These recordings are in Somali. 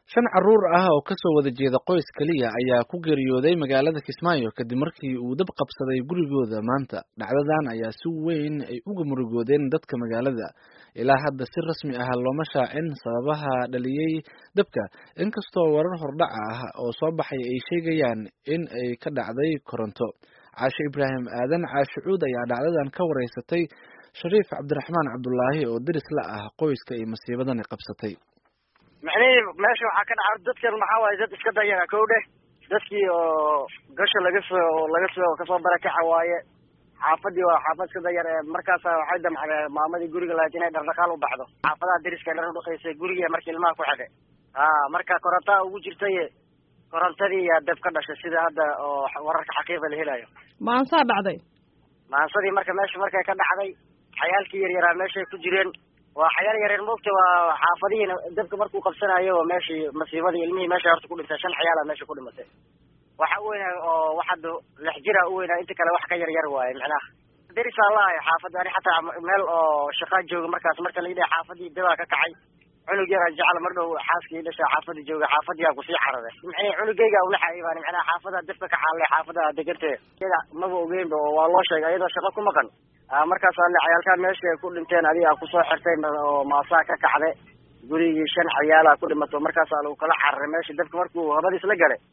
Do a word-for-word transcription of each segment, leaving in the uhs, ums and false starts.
Shan carruur ah oo ka soo wada jeeda qoys kaliya ayaa ku geeriyooday magaalada Kismaayo kadib markii uu dab qabsaday gurigooda maanta. Dhacdadan ayaa si weyn ay uga murugoodeen dadka magaalada. Ilaa hadda si rasmi ah looma shaacin sababaha dhaliyay dabka, inkastoo warar hordhac ah oo soo baxay ay sheegayaan in ay ka dhacday koronto. Caashe Ibraahim Aadan Caashe Cuud ayaa dhacdadan ka wareysatay Shariif Cabdiraxmaan Cabdullaahi oo deris la ah qoyska ay masiibadani qabsatay. macnihii meesha waxaa ka dhacay dadkan maxaa waaye dad iska dayana kow dheh dadkii oo gasha laga soo laga soo kasoo barakaca waaye xaafadii waa xaafad iska dayar ee markaasa waxay damcday maamadii guriga lahayd inay dhardhaqaal u baxdo xaafadaha deriska dhar udhaqaysay gurigii markii ilmaha ku xidhay ha marka korontaa ugu jirtay korontadii yaa dab ka dhashay sida hadda oo wararka xaqiiqa la helayo maansaa dhacday maansadii marka meesha markay ka dhacday xayaalkii yaryaraa meeshay ku jireen waa xayaal yareer moogta waa xaafadihiina dabka markuu qabsanayo oo meeshii masiibadii ilmihii meesha horta ku dhintay shan xayaala meesha ku dhimatay waxa u weynaa oo waxada lix jira u weynaa inta kale wax ka yar yar waaye macnaha derisaa lahay xaafadda ani xataa meel oo shaqaa jooga markaas marka la yidhaha xaafadii dabaa ka kacay cunug yaraa jecel mar dhow xaaskii dhashaa xaafadii jooga xaafadiyaa kusii cararay maxay cunugayga ulaxay baan macnaha xaafada dabka ka xaalay xaafada degantee iyada maba ogeynba oo waa loo sheegay iyadoo shaqo ku maqan markaas alle cayaalkaa meesha ay ku dhinteen adiga kusoo xirtay oo maasaa ka kacday gurigii shan cayaala ku dhimato markaasaa lagu kala cararay meesha dabka markuu habadiis la galay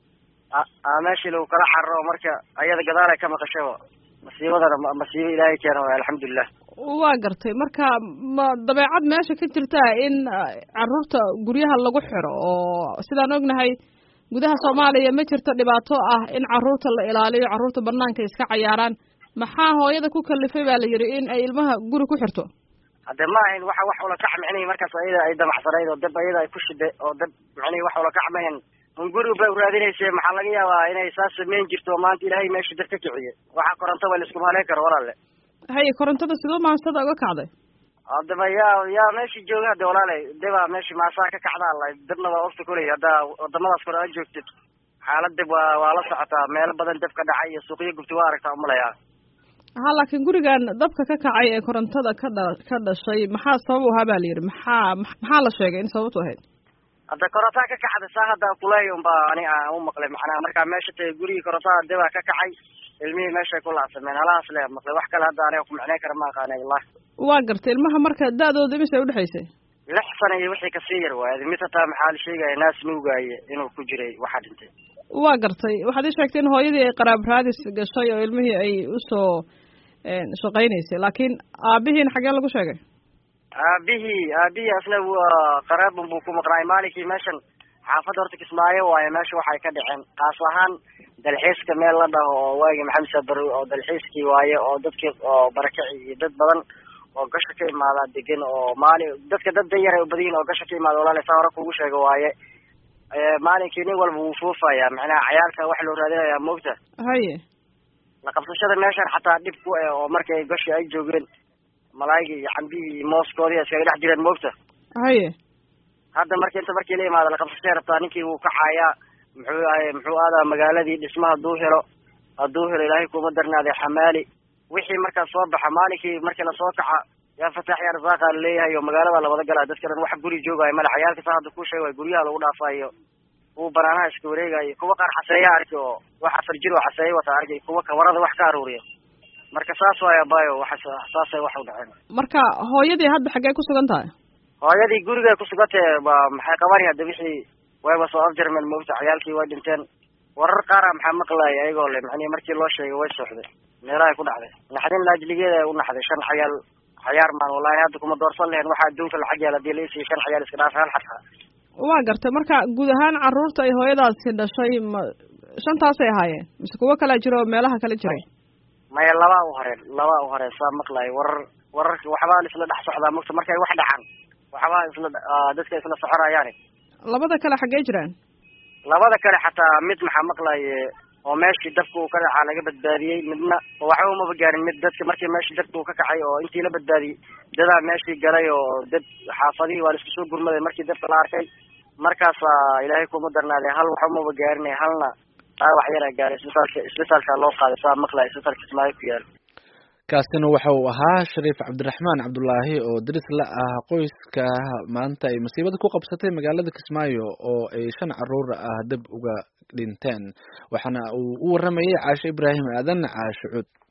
meeshii lagu kala cararo marka ayada gadaalay ka maqashaba masiibadana masiibo ilaahay keena waay alxamdulilah waa gartay marka ma dabeecad meesha ka jirta in carruurta guryaha lagu xiro oo sidaan ognahay gudaha soomaaliya ma jirto dhibaato ah in carruurta la ilaaliyo carruurta banaanka iska cayaaraan maxaa hooyada ku kalifay baa la yidhi in ay ilmaha guri ku xirto hadde ma ahayn waxa wax ula kac micnihi markaas ayada ay damacsanayd oo dab ayada ay ku shiday oo dab micnihi wax ula kac mahayn un guri bay uraadinayse maxaa laga yaabaa inay saas sameyn jirto maanta ilaahay meesha dab ka kiciye waxa koronto ba la isku haleyn karo walaale haye korontada sidoo maansada uga kacday haddaba yaa yaa meeshii jooga hadde walaalay daba meeshii maasaa ka kacdaa la dabna waa ogta kuley haddaa wadamadaas kore aad joogtid xaalad dab waa waa la socotaa meelo badan dab ka dhacay iyo suuqyo gubti waa aragtaa umalayaa ha laakiin gurigan dabka ka kacay ee korontada ka dha ka dhashay maxaa sabab u ahaa baa la yidhi maxaa maxaa la sheegay in sababtu ahayd hadda korontaa ka kacday saa hadda kuleey unba ani aan u maqlay macnaha markaa meesha tagay gurigii korontada dabaa ka kacay ilmihii meeshay ku laabsameen halahaas le maqlay wax kale hadda aniga ku macneyn kara ma aqaanay wallahi waa gartay ilmaha marka da-dooda imise ay udhexaysay lix sana iyo wixii kasii yar waaye mid hataa maxaa la sheegaya naas nuugaaye inuu ku jiray waxaa dhintay waa gartay waxaad ii sheegtay in hooyadii ay qaraab raadis gashay oo ilmihii ay usoo shaqaynaysay laakiin aabihiin xagee lagu sheegay aabihii aabihii asna waa qaraabun buu ku maqnaay maalinkii meeshan xaafadda horta Kismaayo waaye meesha waxay ka dhaceen qaas ahaan dalxiiska meel la dhaho oo waagi maxamed sabar oo dalxiiskii waaye oo dadkii oo barakaci iyo dad badan oo gasha ka imaada degan oo maali dadka dad yar ay u badan oo gasha ka imaada walaal saa hore kugu sheego waaye maalinkii nin walba wuu fuufaya macnaha cayaalka wax loo raadinaya moogta haye la qabsashada meeshan xataa dhib ku ah oo markay gashi ay joogeen malaayga iyo cambihii iyo mooskoodii iskaga dhex jireen moogta haye hadda markii inta markii la imaado la qabsashada rabtaa ninkii wuu kacayaa muxuu ahay muxuu aadaa magaaladii dhismaha hadduu helo hadduu helo ilaahay kuma darnaaday xamaali wixii markaas soo baxa maalinkii markii lasoo kaca yaa fataax yaa rasaaqa laleeyahay oo magaalada la wada galaa dadka dhan wax guri joogaayo mala cayaalka saa hadda ku sheeg waay guryaha lagu dhaafayo kuwa banaanaha iska wareegayo kuwa qaar xaseeya arki oo wax afar jir oo xaseeya wata arkay kuwa kawarada wax ka aruuriya marka saas waay abayo waxa saasay wax u dhaceen marka hooyadii hadda xaggee ku sugan tahay hooyadii gurigay ku sugantay ba maxay qabani hadda wixii wayba soo afjarmeen moogta cayaalkii way dhinteen warar qaara maxaa maqlaaya ayagoo le macnihi markii loo sheegay way sooxday meelahay ku dhacday naxdin laajligeeda ay u naxday shan cayaal cayaar maan wallahi hadda kuma doorsan lahayn waxaa adduunka lacag yaala hadii la isiiyo shan cayaal iska dhaaf hal xataa waa gartay marka guud ahaan carruurta ay hooyadaasi dhashay ma shantaasay ahaayeen mise kuwo kala jiro meelaha kala jiray maya labaa u horeen labaa u horeen saa maqlaayo warar wararka waxbaa isla dhex socdaa mogta markay wax dhacaan waxbaa isla dadka isla soconayaani labada kale xaggee jiraan labada kale xataa mid maxaa maqlaaye oo meeshii dabka uu ka dhacaa laga badbaadiyey midna oo waxba umaba gaarin mid dadka markii meeshii dabka uu ka kacay oo intii la badbaadiyey dadaa meeshii galay oo dad xaafadihii waa la isku soo gurmaday markii dabka la arkay markaasaa ilaahay kuma darnaaday hal wax umaba gaarinay halna dhaawac yaraa gaaray isbitaalka isbitaalka loo qaaday saa maqlaayo isbitaalka Kismaayo ku yaalo kaasina waxa uu ahaa Shariif Cabdiraxmaan Cabdullaahi oo daris la ah qoyska maanta ay masiibada ku qabsatay magaalada Kismaayo oo ay shan caruur ah dab uga dhinteen waxaana uu u waramayay Caashe Ibraahim Aadan Caashe Cud.